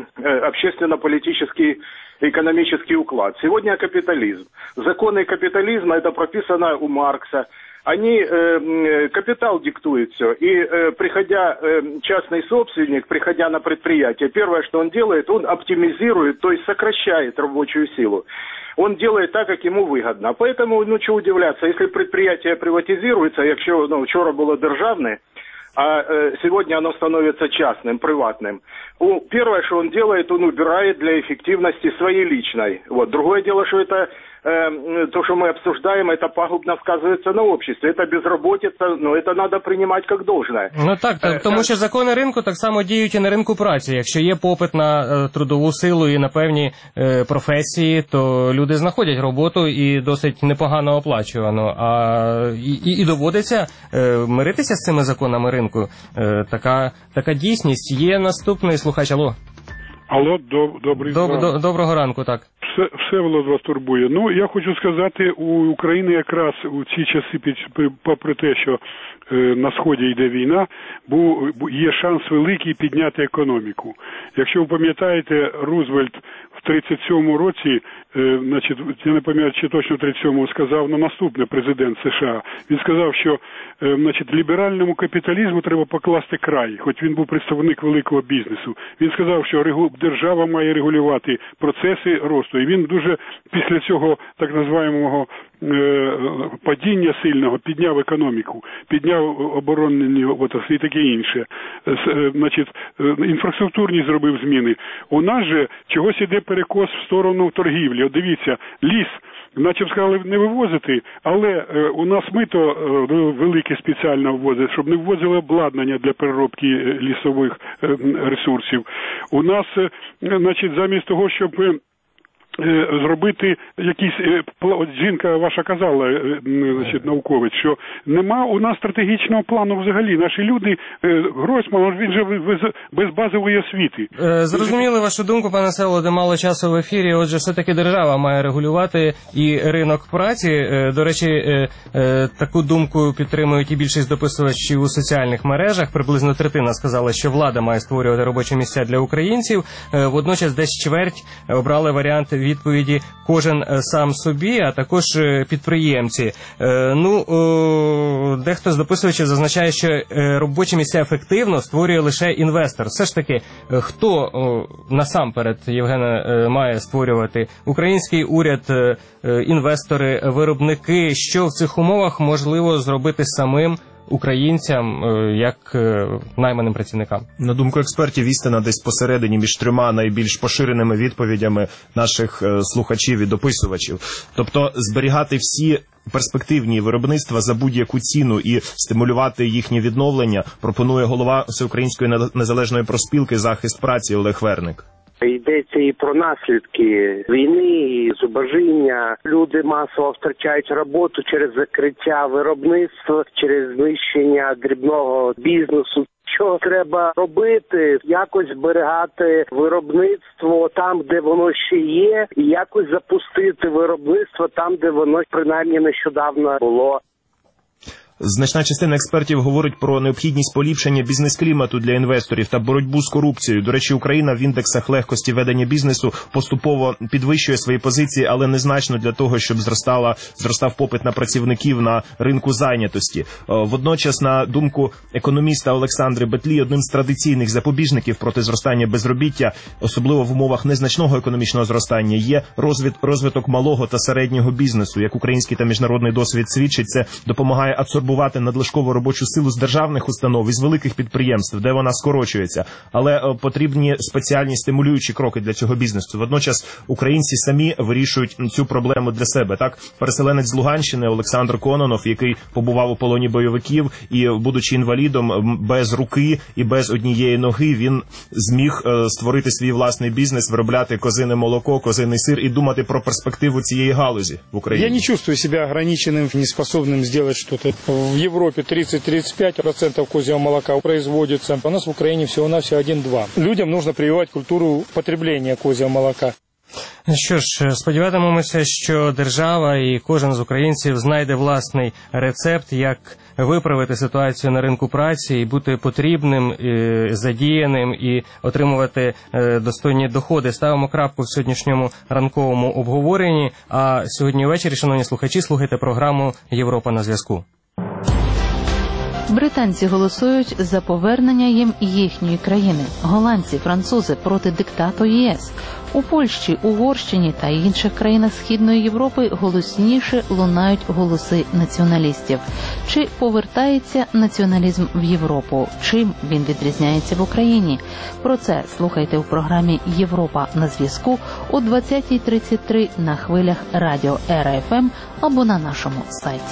S3: общественно-политический экономический уклад. Сегодня капитализм. Законы капитализма, это прописано у Маркса. Они, капитал диктует все. И приходя частный собственник, приходя на предприятие, первое, что он делает, он оптимизирует, то есть сокращает рабочую силу. Он делает так, как ему выгодно. Поэтому, ну, что удивляться, если предприятие приватизируется, якщо, ну, вчора было державное, а сегодня оно становится частным, приватным. Первое, что он делает, он убирает для эффективности своей личной. Вот. Другое дело, что это то, что мы обсуждаем, это пагубно сказывается на обществе. Это безработица, но это надо принимать как должное.
S2: Ну так, тому що закони ринку так само діють і на ринку праці. Якщо є попит на трудову силу і на певні професії, то люди знаходять роботу і досить непогано оплачувану. І доводиться миритися з цими законами ринку. Така дійсність. Є наступний слухач. Алло.
S22: Алло, доброго
S2: ранку, так.
S22: Всеволод вас турбує. Ну, я хочу сказати, у України якраз у ці часи, попри те, що на Сході йде війна, є шанс великий підняти економіку. Якщо ви пам'ятаєте, Рузвельт в 37-му році, значить, я не пам'ятаю, чи точно в 37-му, сказав на наступне президент США. Він сказав, що, значить, ліберальному капіталізму треба покласти край, хоч він був представник великого бізнесу. Він сказав, що держава має регулювати процеси росту. І він дуже після цього так називаємого падіння сильного підняв економіку, підняв оборонні отраслі і таке інше. Значить, інфраструктурні зробив зміни. У нас же чогось іде перекос в сторону торгівлі. От дивіться, ліс, наче сказали не вивозити, але у нас мито велике спеціально ввозить, щоб не ввозили обладнання для переробки лісових ресурсів. У нас, значить, замість того, щоб зробити якісь, от жінка ваша казала, значить, науковець, що нема у нас стратегічного плану взагалі. Наші люди, Гройсман, він же без базової освіти.
S2: Зрозуміли вашу думку, пане Всеволоде, мало часу в ефірі. Отже, все-таки держава має регулювати і ринок праці. До речі, таку думку підтримують і більшість дописувачів у соціальних мережах. Приблизно третина сказала, що влада має створювати робочі місця для українців. Водночас десь чверть обрали варіант відповіді кожен сам собі, а також підприємці. Дехто з дописувачів зазначає, що робочі місця ефективно створює лише інвестор. Все ж таки, хто насамперед, Євгене, має створювати? Український уряд, інвестори, виробники? Що в цих умовах можливо зробити самим українцям, як найманим працівникам?
S19: На думку експертів, істина десь посередині між трьома найбільш поширеними відповідями наших слухачів і дописувачів. Тобто зберігати всі перспективні виробництва за будь-яку ціну і стимулювати їхнє відновлення пропонує голова Всеукраїнської незалежної профспілки «Захист праці» Олег Верник.
S5: Йдеться і про наслідки війни, і зубожіння. Люди масово втрачають роботу через закриття виробництва, через знищення дрібного бізнесу. Що треба робити? Якось зберігати виробництво там, де воно ще є, і якось запустити виробництво там, де воно принаймні нещодавно було.
S19: Значна частина експертів говорить про необхідність поліпшення бізнес-клімату для інвесторів та боротьбу з корупцією. До речі, Україна в індексах легкості ведення бізнесу поступово підвищує свої позиції, але незначно для того, щоб зростав попит на працівників на ринку зайнятості. Водночас, на думку економіста Олександри Бетлі, одним з традиційних запобіжників проти зростання безробіття, особливо в умовах незначного економічного зростання, є розвиток малого та середнього бізнесу. Як український та міжнародний досвід свідчить, це допомагає абсорбувати надлишкову робочу силу з державних установ і з великих підприємств, де вона скорочується. Але потрібні спеціальні стимулюючі кроки для цього бізнесу. Водночас українці самі вирішують цю проблему для себе. Так, переселенець з Луганщини Олександр Кононов, який побував у полоні бойовиків і, будучи інвалідом, без руки і без однієї ноги, він зміг створити свій власний бізнес, виробляти козине молоко, козиний сир і думати про перспективу цієї галузі в Україні.
S9: Я не чувствую себя ограниченным, неспособным сделать что-то. В Европе 30-35% козьего молока производится. У нас в Украине всего-навсего 1-2. Людям нужно прививать культуру потребления козьего молока.
S2: Що ж, сподіватимемося, що держава і кожен з українців знайде власний рецепт, як виправити ситуацію на ринку праці і бути потрібним, задіяним і отримувати достойні доходи. Ставимо крапку в сьогоднішньому ранковому обговоренні. А сьогодні ввечері, шановні слухачі, слухайте програму «Європа на зв'язку».
S16: Британці голосують за повернення їм їхньої країни. Голландці, французи проти диктату ЄС. У Польщі, Угорщині та інших країнах Східної Європи голосніше лунають голоси націоналістів. Чи повертається націоналізм в Європу? Чим він відрізняється в Україні? Про це слухайте у програмі «Європа на зв'язку» о 20:33 на хвилях радіо РФМ або на нашому сайті.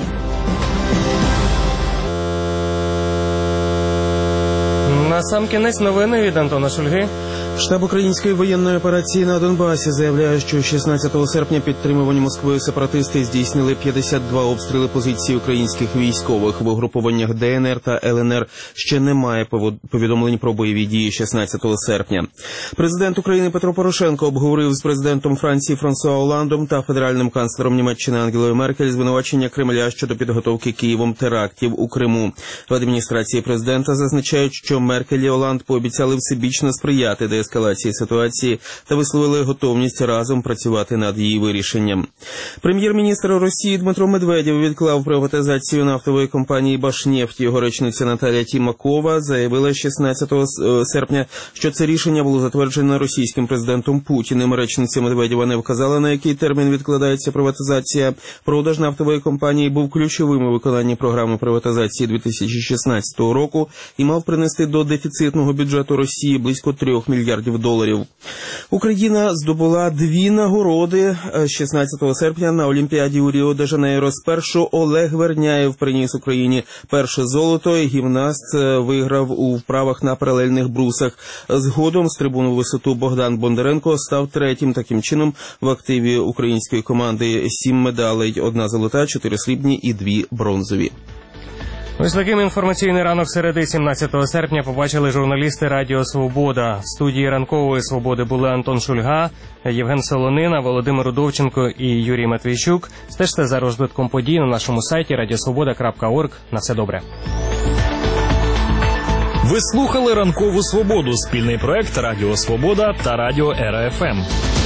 S2: Насамкінець новини від Антона Шульги.
S7: Штаб української воєнної операції на Донбасі заявляє, що 16 серпня підтримувані Москвою сепаратисти здійснили 52 обстріли позицій українських військових. В угрупованнях ДНР та ЛНР ще немає повідомлень про бойові дії 16 серпня. Президент України Петро Порошенко обговорив з президентом Франції Франсуа Оландом та федеральним канцлером Німеччини Ангелою Меркель звинувачення Кремля щодо підготовки Києвом терактів у Криму. В адміністрації президента зазначають, що Меркель і Оланд пообіцяли всебічно сприяти деескалації ситуації та висловили готовність разом працювати над її вирішенням. Прем'єр-міністр Росії Дмитро Медведєв відклав приватизацію нафтової компанії «Башнефть». Його речниця Наталія Тімакова заявила 16 серпня, що це рішення було затверджено російським президентом Путіним. Речниця Медведєва не вказала, на який термін відкладається приватизація. Продаж нафтової компанії був ключовим у виконанні програми приватизації 2016 року і мав принести до дефіцитного бюджету Росії близько $3 мільярдів. Україна здобула 2 нагороди 16 серпня на Олімпіаді у Ріо-де-Жанейро. Спершу Олег Верняєв приніс Україні перше золото, і гімнаст виграв у вправах на паралельних брусах. Згодом стрибунув висоту Богдан Бондаренко став третім. Таким чином, в активі української команди 7 медалей, 1 золота, 4 срібні і 2 бронзові.
S2: Ось таким інформаційний ранок середи 17 серпня побачили журналісти Радіо Свобода. В студії ранкової «Свободи» були Антон Шульга, Євген Солонина, Володимир Удовченко і Юрій Матвійчук. Стежте за розвитком подій на нашому сайті radiosvoboda.org. На все добре.
S1: Ви слухали «Ранкову Свободу» – спільний проект Радіо Свобода та Радіо РФМ.